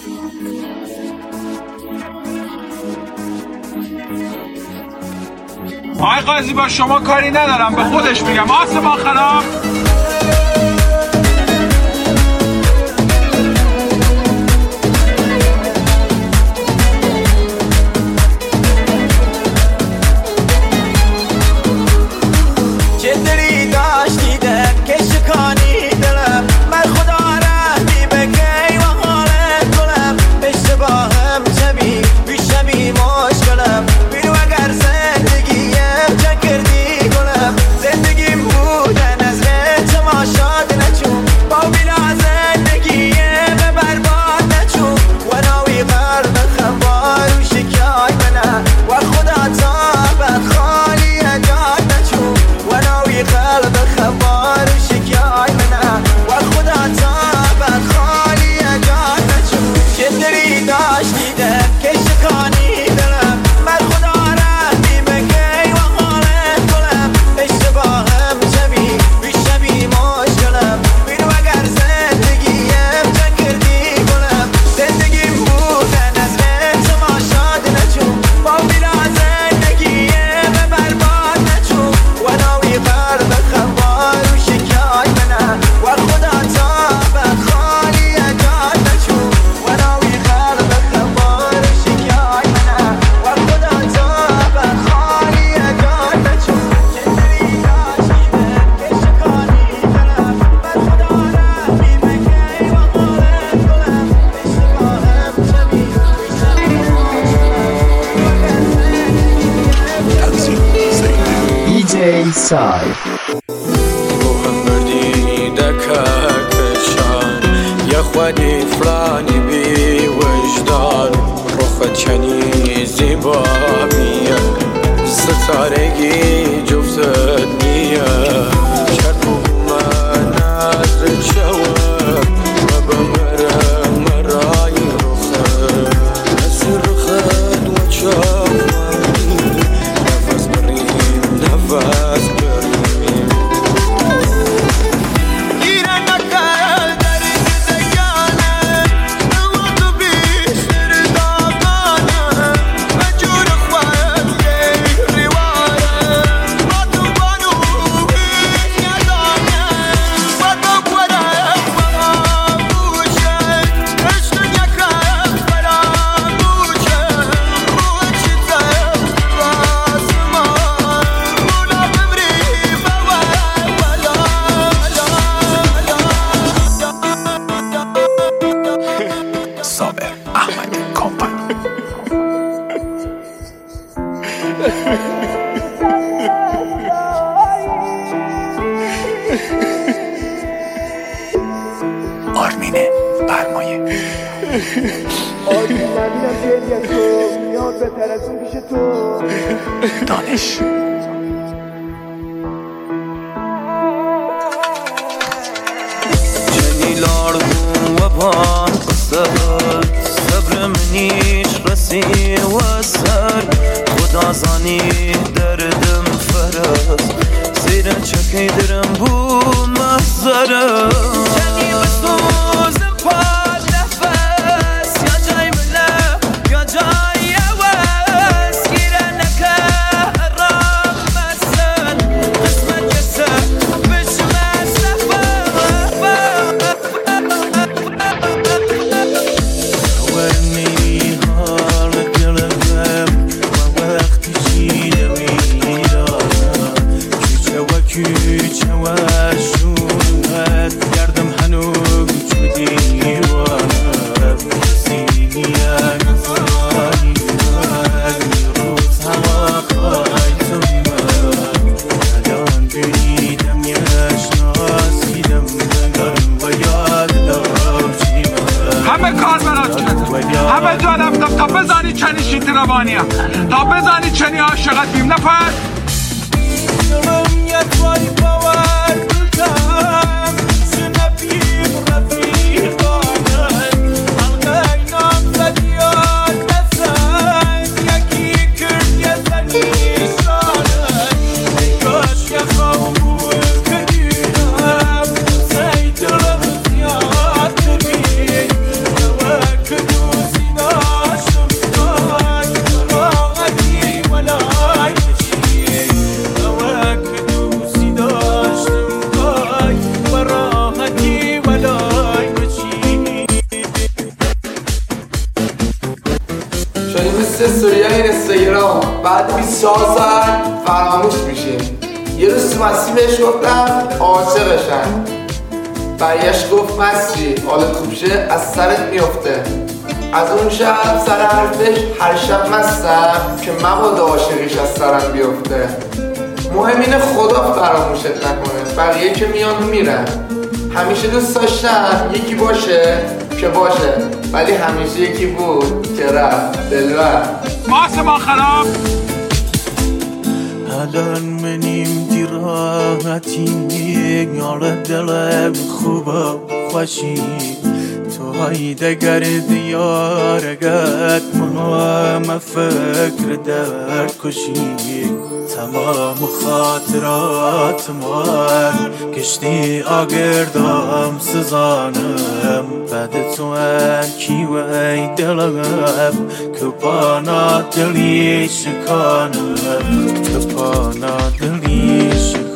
آقای قاضی با شما کاری ندارم، به خودش میگم. آسمان خراب. محمدی دکر کشان یا خودی فلانی بی وجدان روخت چنی زیبا میه ستارگی جفتت نیه شرطو من نظر شوه و بمره مرای روخت نسیر روخت و چاوانی نفس بریم نفس آرمینه برمایه آرمین نبینم گریه تو میاد بهتر از اون پیش تو دانش جنیلار بون و بان قصد صبر منیش رسی و سر خدا زانی دردم فرس زیر چکی درم بو محضرم جنی بسوزم پاد نفس یا جای مله یا جای عوض گیره نکه رام مسن قسمت کسه بشمه سفر ورنی حال قلبم و وقتی جیده میدانم کوچه و شونت گردم هنوز چودی وانم سینیان فرانی من روز هوا خواهیتم من الان بریدم یشناسیدم دارم و یاد دارچی من همه کار برات کردم، همه جا رفتم تا بزنی چنی شیطی روانیم، تا بزنی چنی عاشقت بیم نفر یه توی باور بودم سنبیم رفیقانم حلقه نام زدیاد نزن یکی کرد یه زنیشانم نگاش یه خواه کدیرم سیدرم زیاد ببین نوه کدو مثل سوریای اینستاگرام بعد 24 ساعت فراموش میشیم. یه روز تو مسیح بهش گفتم عاشقشم، برگشت گفت مسیح حالت خوب شه از سرت میفته. از اون شب سر حرفش هر شب مستم که مبادا عاشقیش از سرم بیفته. مهم اینه خدا فراموشت نکنه، بقیه که میان میرن. همیشه دوست داشتم یکی باشه که باشه، ولی همیشه یکی بود که رفت. دلبر آسمان خراب. الان منیم دی راحتی یاره دلم خوبه خوشی تو های دگر دیارگت ما فکر درد کشی. تمام خاطرات من کشتی آگردم سزانم بعد تو کی و ای دلم که پانا دلی شکانم که پانا دلی شکانم.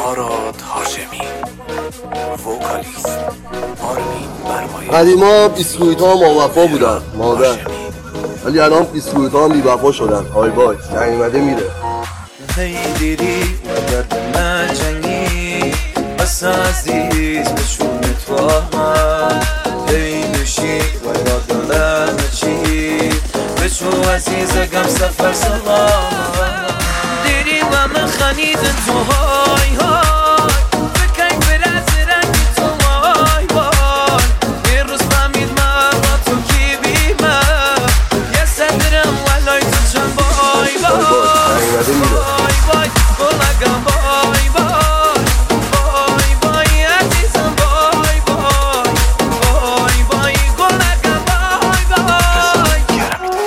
آراد هاشمی، وکالیست آرمین برمایه. قدیما بیسکویت ها موفا بودن مادر، ولی الان بیسکویت ها بی‌وفا شدن. های بای نیومده میره. دیدی و درد من جنگی بس عزیز نشون تو هم نشی و یاد دارم چی بشو عزیزگم سفر سلام دیدی و من خنیدن تو های های بکنی برز رنگی تو های های یه روز فهمید من با تو کی بیمه یه صدرم ولای تو چند بای بای بای گلگم بای بای بای بای عزیزم بای بای بای بای گلگم بای بای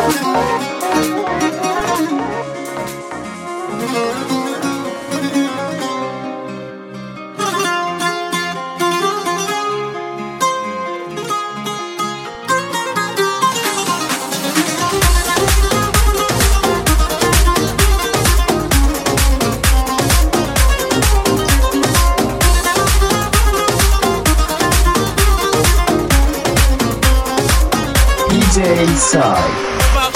DJ Side.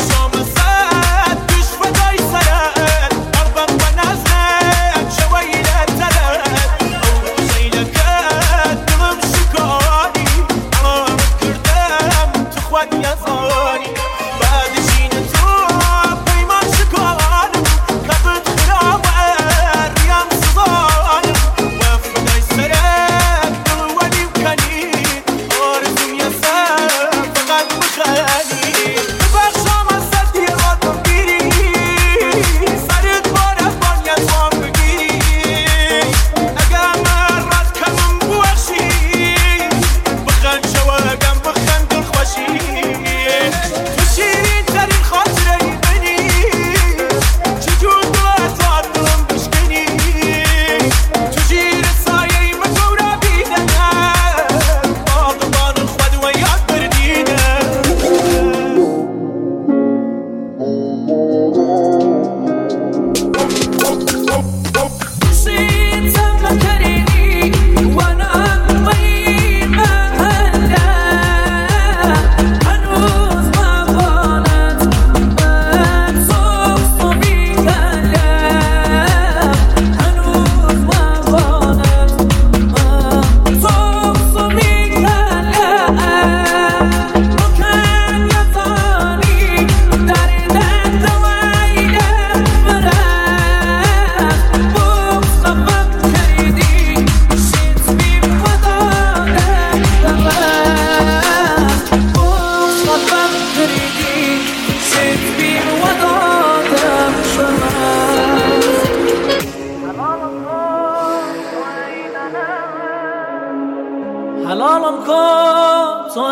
حلالم کن تو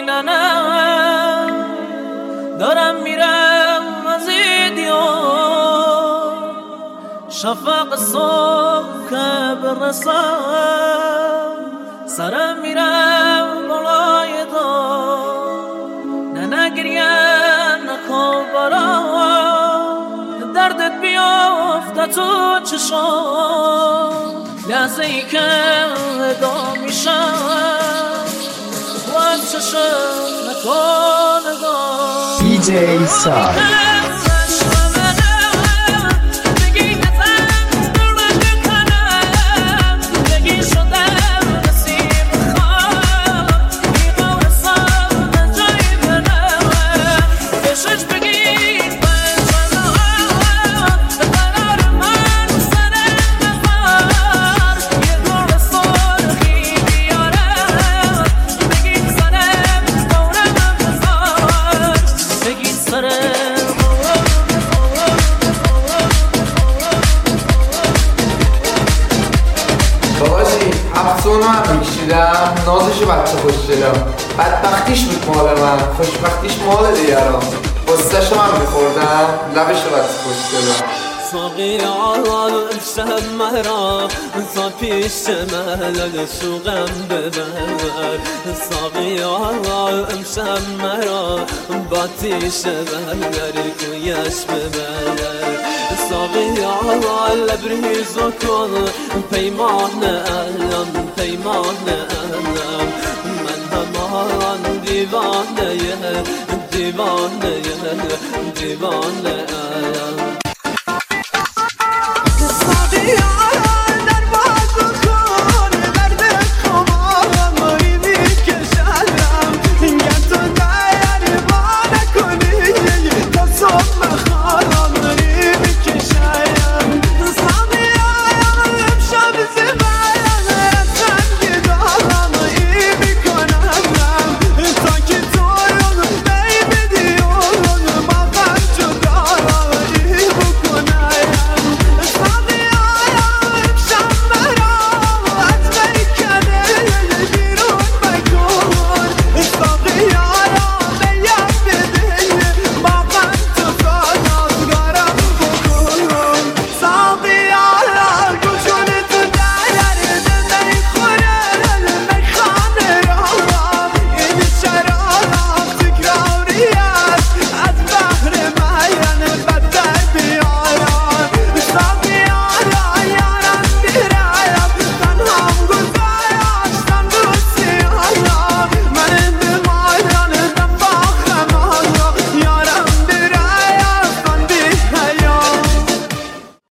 اینانم دارم میرم از ایدیو شفق صبح که برسم سرم میرم بالای دو نگریم نکن برام دردت بیافته تو چشم لحظه ای که ادا میشم باید چشم نکن نگاه DJ Side. افسونو هم میکشیدم نازشو بچه خوشگلم بدبختیش بود مال من خوشبختیش مال دیگران قصهشو هم میخوردم لبشو بچه خوشگلم ساقی آلال امشب مرا تا پیش ملل سوقم ببر ساقی آلال امشب مرا با تیش بلگری کویش ببر ساقي على الابريز وكل بيمان ألم بيمان ألم من همان ديوانه ديوانه ديوانه ألم ساقي